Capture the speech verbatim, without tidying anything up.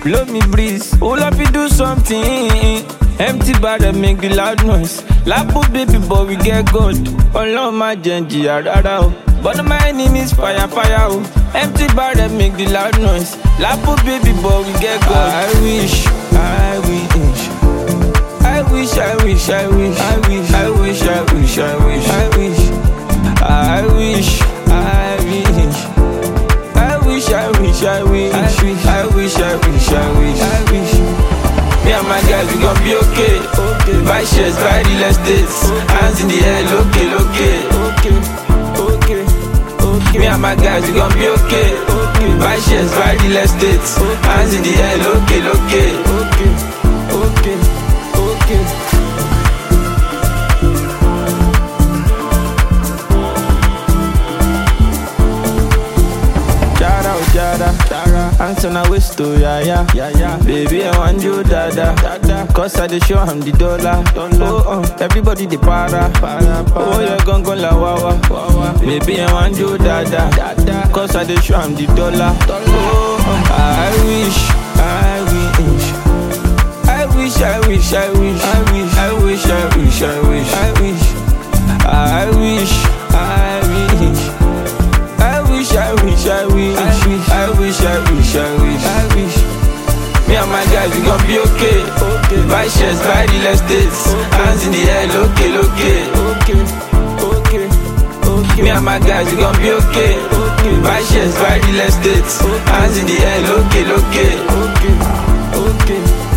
blow me breeze. All up you do something. Empty barrel make the loud noise. Lapo baby boy we get good. All on my genji rara o. But my enemies fire fire o. Empty barrel make the loud noise. Lapo baby boy we get good. I wish, I wish. I wish, I wish, I wish, I wish, I wish, I wish, I wish, I wish, I wish, I wish, I wish, I wish, I wish, I wish, I wish, I wish, I wish, I wish. Me and my guys we gon' be okay. Okay. Buy shares, buy real estates. Hands in the air, okay, okay, okay, okay, okay. Me and my guys we gon' be okay. Okay. Buy shares, buy real estates. Hands in the air, okay, okay, okay, okay, okay. Jada, Jada, answer na waste to ya ya, yeah, yeah. Baby I want you dada, dada. Cause I dey show am the dollar, dollar. Oh, oh, everybody dey para, para, para. Oh you gon' go la wawa, wawa. Baby I want you dada, dada. Cause I dey show am the dollar, dollar. Oh, oh, I wish, I wish, I wish, I wish, I wish, I wish, I wish, I wish, I wish, I wish, I wish, I wish. I wish, I wish, I wish, I wish, I wish, I wish, I wish, I wish. Me and my guys, we gon' be okay. Okay. Buy shares, buy real estates. Okay. Hands in the air, okay, okay, okay, okay, okay. Me and my guys, we gon' be okay. Okay. Buy shares, buy real estates. Okay. Hands in the air, okay, okay, okay, okay.